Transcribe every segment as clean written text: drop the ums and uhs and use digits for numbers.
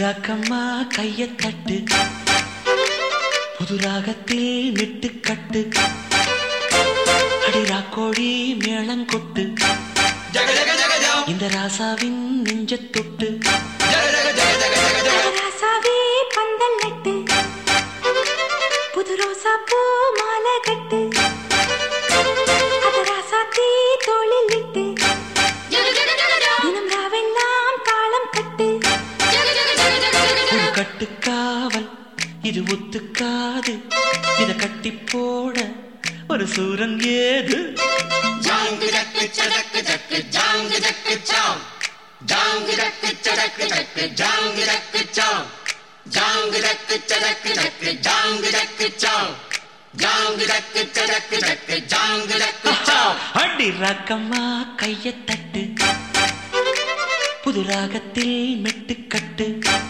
ராக்கம்மா கைய தட்டு, புது ராகத்தில் மெட்டு கட்டு, அடிரா கோழி மேளங்கொட்டு, இந்த ராசாவின் நெஞ்ச தொட்டு, ராசாவே பந்தல் நட்டு, புது ரோசா பூ மாலை கட்டு, அத ராசாத்தி தோளில் இட்டு, தினம் ராவெல்லாம் தாளம் கட்டு, கட்டுக்காவல் இது ஒத்துக்காது, இத கட்டி போட ஒரு சூரன் ஏது. ஜாங்கு ஜக்கு சடக்கு ஜக்கு ஜாங்கு ஜக்கு சாம், ஜாங்கு ஜக்கு சடக்கு ஜக்கு ஜாங்கு ஜக்கு சாம், ஜாங்கு ஜக்கு சடக்கு ஜக்கு ஜாங்கு ஜக்கு சாம், ஜாங்கு ஜக்கு சடக்கு ஜக்கு ஜாங்கு ஜக்கு சாம். அடி ராக்கம்மா கைய தட்டு, புது ராகத்தில் மெட்டு கட்டு,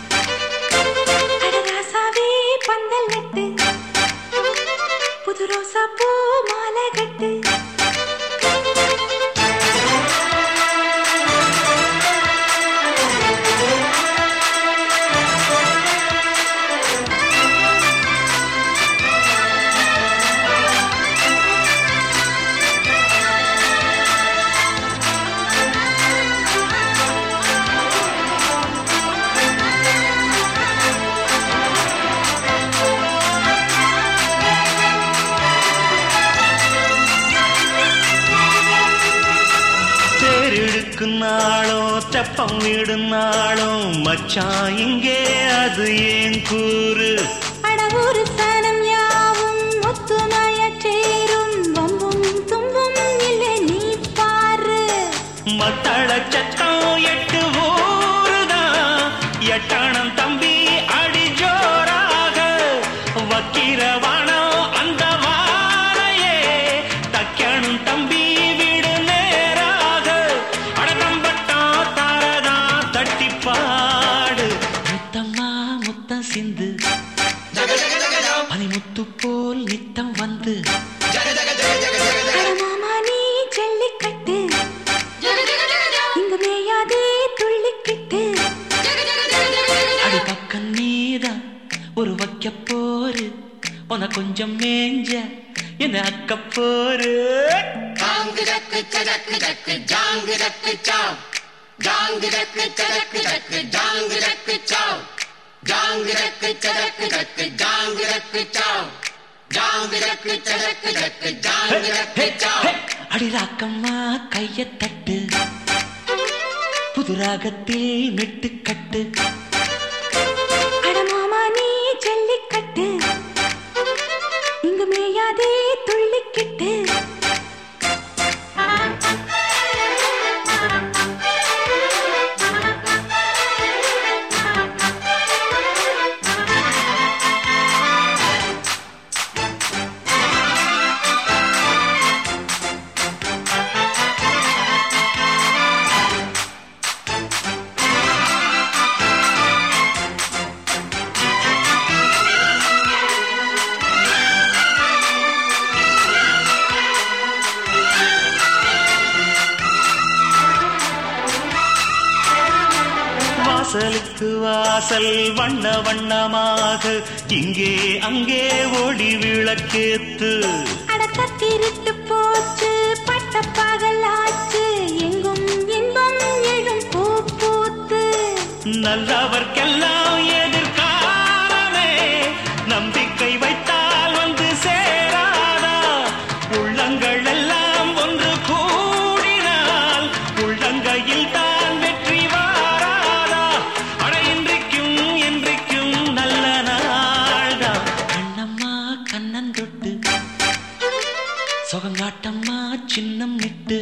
ராசாவே பந்தல் நட்டு, புது ரோசா பூ மாலை கட்டு. நாளும் தெப்பம் விடும் நாளும் மச்சான் இங்கே அது ஏன் கூறு. அடவூரு சனம் யாவும் ஒத்துமைய சேரும், வம்பும் தும்பும் இல்லை நீ பாரு. மத்தள சத்தம் எட்டு ஊருதான், எட்டணம் தம்பி அடி ஜோராக, வக்கிரவானம் அந்த வாரையே தக்கணும் தம்பி வீடு நேராக, அடதம்பட்டம் தாரதா தட்டி பாடு, முத்தம்மா முத்தம் சிந்து பனிமுத்து போல் நித்தம் வந்து, மாமா நீ ஜல்லிக்கட்டு, இங்கு மேயாதே துள்ளிக்கிட்டு, அடி பக்கம் நீதான் ஒரு வைக்க போரு, உன கொஞ்சம் மேஞ்ச என்ன அக்க போரு. ஜாங்கு ஜக்கு சடக்கு ஜக்கு ஜாங்கு ஜக்கு சாம், ஜாங்கு ஜக்கு சடக்கு ஜக்கு ஜாங்கு ஜக்கு சாம், ஜாங்கு ஜக்கு சடக்கு ஜக்கு ஜாங்கு ஜக்கு சாம், ஜாங்கு ஜக்கு சடக்கு ஜக்கு ஜாங்கு ஜக்கு சாம். அடி ராக்கம்மா கைய தட்டு, புது ராகத்தில் மெட்டு கட்டு, அட மாமா நீ ஜல்லிக்கட்டு, இங்கு மேயாதே துள்ளிக்கிட்டு. வாசலுக்கு வாசல் வண்ண வண்ணமாக, இங்கே அங்கே ஓடி விளக்கேத்து, அடக்கத்திருட்டு போச்சு பட்ட பகலாச்சு, எங்கும் இன்பம் எழும் பூ பூத்து, நல்லவர்க்கெல்லாம் எதிர்காலமே நம்பிக்கை வைத்தால் வந்து சேராதா, உள்ளங்கள் எல்லாம் ஒன்று கூடினால் உள்ளங்கையில் தான் வெற்றி வாராதா, அட இன்றைக்கும் என்றைக்கும் நல்ல நாள்தான். கண்ணம்மா கண்ணன் தொட்டு, சொகங்காட்டம்மா சின்னம் நிட்டு,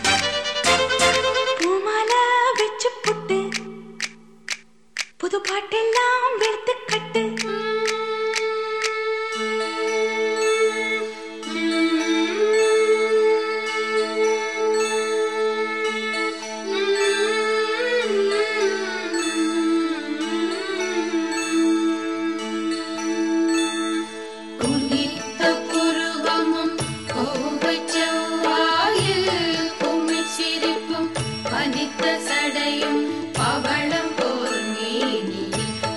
பூமாலை வச்சு புட்டு, புது பாட்டெல்லாம் வெளுத்து கட்டு. குனித்த புருவமும் கோவைச் செவ்வாயில் குமிழ் சிரிப்பும் பனித்த சடையும் பவளம் போர் மேனியில்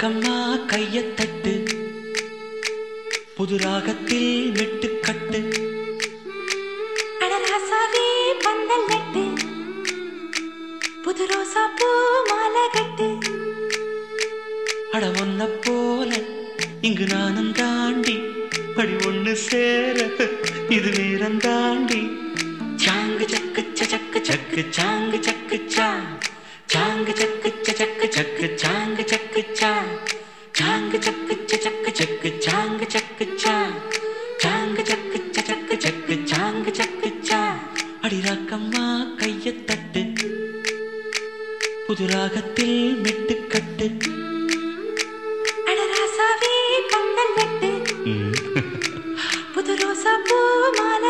ரக்கம்மா கையத்தட்டு புது ராகத்தில் மெட்டுக்கட்டு அடராசாவே பந்தல் நட்டு புது ரோசா பூ மாலை கட்டு அட ஒன்ன போல இங்கு நானும் தாண்டி படி ஒண்ணு சேர இது நேரம் தாண்டி சாங்கு சக்கு சக்கு சக்கு சாங்கு சக்கு சாங்கு சக்கு சக்கு சக்கு சாங்கு சக்கு சாங்கு சக்கு சக்கு சக்கு சாங்கு சக்கு சாங்கு சக்கு சக்கு சக்கு சாங்கு சக்கு அடி ராக்கம்மா கையத்தட்டு புது ராகத்தில் மெட்டுக்கட்டு அடராசாவே பந்தல் நட்டு புது ரோசா பூ மாலை